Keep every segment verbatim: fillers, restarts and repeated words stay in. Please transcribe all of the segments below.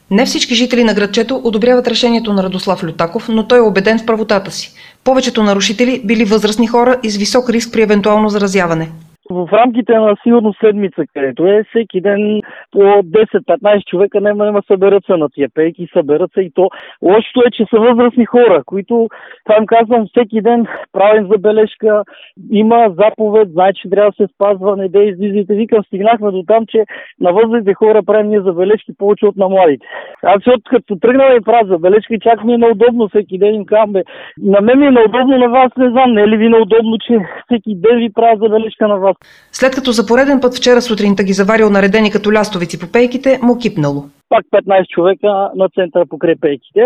Не всички жители на градчето одобряват решението на Радослав Лютаков, но той е убеден в правотата си. Повечето нарушители били възрастни хора и с висок риск при евентуално заразяване. В рамките на сигурно седмица, където е, всеки ден по десет-петнайсет човека няма, няма съберат се на тия пейки, съберат се и то. Лошото е, че са възрастни хора, които, това им казвам, всеки ден правим забележка, има заповед, знае, че трябва да се спазва, не да излизайте. Викам, стигнахме до там, че на възрастните хора правим ние забележки повече от на младите. Аз от като тръгнала и правя забележки, чак ми е неудобно всеки ден им казвам, бе, на мен ми е неудобно, на вас не знам, не е ли ви неудобно, че всеки ден ви правя забележка на вас. След като за пореден път вчера сутринта ги заварил наредени като лястовици по пейките, му кипнало. Пак петнайсет човека на центъра покрай пейките.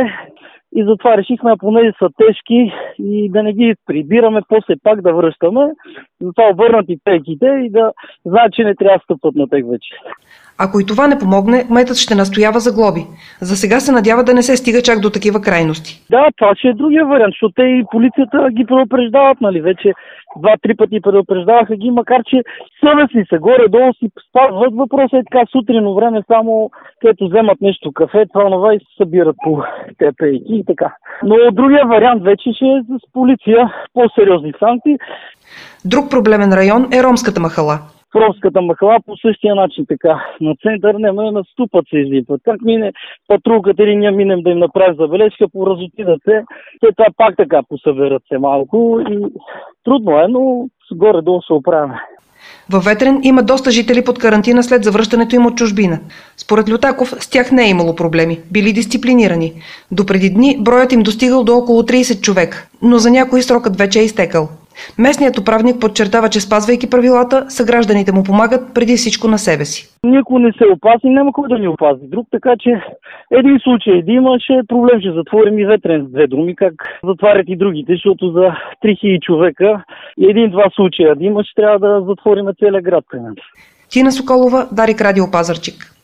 И затова решихме, понеже са тежки и да не ги прибираме, после пак да връщаме. Затова обърнати пейките и да знаят, че не трябва да стъпват на тях вече. Ако и това не помогне, кметът ще настоява за глоби. За сега се надява да не се стига чак до такива крайности. Да, това ще е другия вариант, защото те и полицията ги предупреждават, нали, вече два-три пъти предупреждаваха ги, макар че съвестни са, горе-долу си спазват. Въпросът е така сутрино време, само където вземат нещо кафе, това нова и се събират по те пейки и така. Но другия вариант вече ще е с полиция, по-сериозни санкции. Друг проблемен район е ромската махала. В ромската махала по същия начин така. На център няма на ступът се излипат. Как мине патрулката или ние минем да им направим забележка, поразотидат се, те това пак така посъберат се малко и трудно е, но горе-долу се оправяме. Във Ветрен има доста жители под карантина след завръщането им от чужбина. Според Лютаков с тях не е имало проблеми, били дисциплинирани. Допреди дни броят им достигал до около трийсет човека, но за някои срокът вече е изтекал. Местният управник подчертава, че спазвайки правилата, съгражданите му помагат преди всичко на себе си. Никой не се опази, няма кой да ни опази друг, така че един случай да има, ще е проблем, ще затворим и Ветрен с две думи, как затварят и другите, защото за три хиляди човека и един-два случая да има, ще трябва да затворим целия град. Тина Соколова, Дарик, Радио Пазарджик.